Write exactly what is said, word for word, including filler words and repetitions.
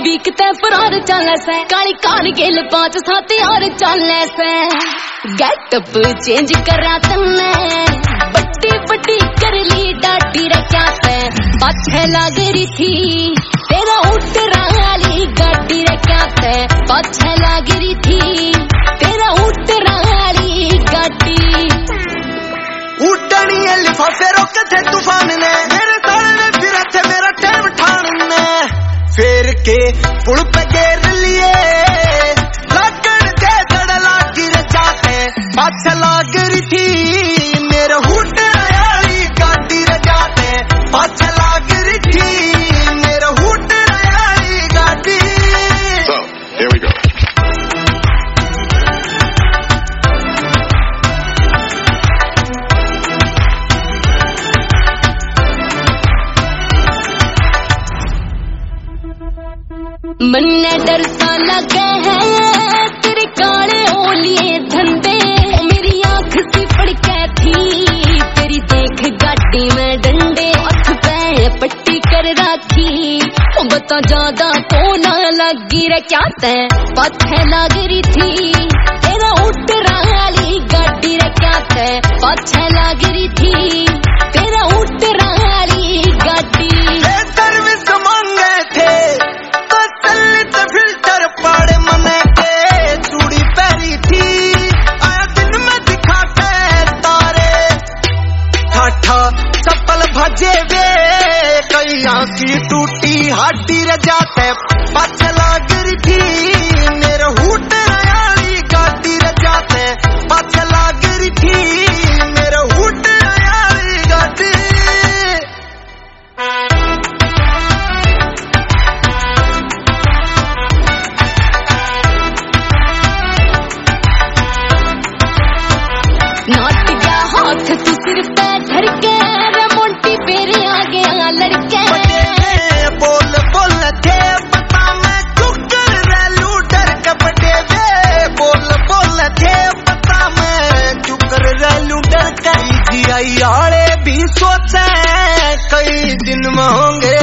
बीकते फरार चले से काली कार गेल पांच सात और चले से गेटअप चेंज करा तन्ने बड़ी बड़ी कर ली डाटी रखा से पाछे लाग रही थी तेरा उतरा वाली गाड़ी रखा से पाछे लाग रही थी तेरा उतरा वाली गाड़ी उड़नी लिफाफे रोके थे तूफान ने मेरे साले फिर थे मेरा टाइम ठान ने फेर के पुल पे घेर लिए लगन के तड़ला गिर जाते पाछे लाग रही थी मेरे हुट वाली गाड़ी रे जाते पाछे लाग रही थी मेरे हुट वाली गाड़ी। So, here we go. मन्ने डर सा लगे है तेरे काले ओलिए धंधे मेरी आँख सी फड़के थी तेरी देख गाड़ी में डंडे हाथ पे पट्टी कर रखी बता ज्यादा तो ना लगी रे क्या ते पाछे लग रही थी तेरा उतरा वाली गाड़ी रे क्या ते पाछे लग रही थी तेरा उतरा वाली गाड़ी। सर्विस मांगे थे फिल्टर पाड़े मने के चूड़ी पहरी थी आया दिन में दिखा के तारे ठाठा चप्पल भजे वे कई आंखी टूटी हड्डी रे जाते पाछे लाग रही थी मेरे हुट वाली गाड़ी रे जाते पाछे लाग रही थी मेरे हुट वाली गाड़ी। नाट गया हाथ तू सिर पे धर के मोंटी पेरे आ गया लड़के बोल बोल थे पता मैं चुकर रैलू डर कपड़े वे बोल बोल थे पता मैं चुकर रैलू डर कई जी आई आड़े भी सोचे कई दिन में होंगे